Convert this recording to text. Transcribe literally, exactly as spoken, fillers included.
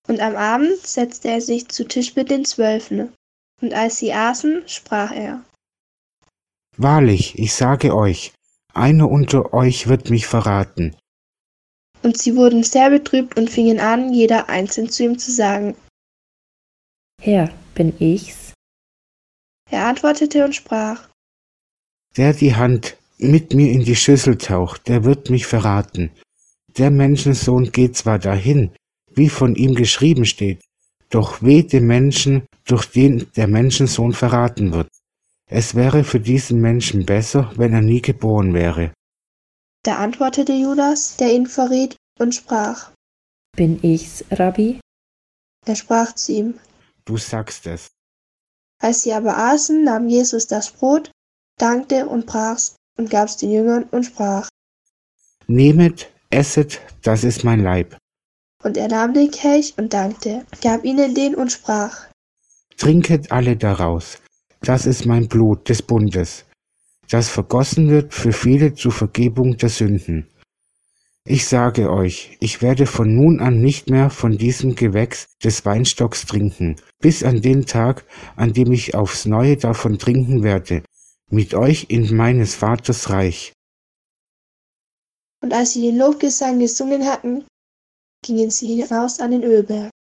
Und am Abend setzte er sich zu Tisch mit den Zwölfen. Und als sie aßen, sprach er: Wahrlich, ich sage euch, einer unter euch wird mich verraten. Und sie wurden sehr betrübt und fingen an, jeder einzeln zu ihm zu sagen: Herr, bin ich's? Er antwortete und sprach: Der die Hand mit mir in die Schüssel taucht, der wird mich verraten. Der Menschensohn geht zwar dahin, wie von ihm geschrieben steht, doch weh dem Menschen, durch den der Menschensohn verraten wird. Es wäre für diesen Menschen besser, wenn er nie geboren wäre. Da antwortete Judas, der ihn verriet, und sprach: Bin ich's, Rabbi? Er sprach zu ihm. Du sagst es. Als sie aber aßen, nahm Jesus das Brot, dankte und brach's und gab's den Jüngern und sprach: Nehmet, esset, das ist mein Leib. Und er nahm den Kelch und dankte, gab ihnen den und sprach: Trinket alle daraus, das ist mein Blut des Bundes, das vergossen wird für viele zur Vergebung der Sünden. Ich sage euch, ich werde von nun an nicht mehr von diesem Gewächs des Weinstocks trinken, bis an den Tag, an dem ich aufs Neue davon trinken werde, mit euch in meines Vaters Reich. Und als sie den Lobgesang gesungen hatten, gingen sie hinaus an den Ölberg.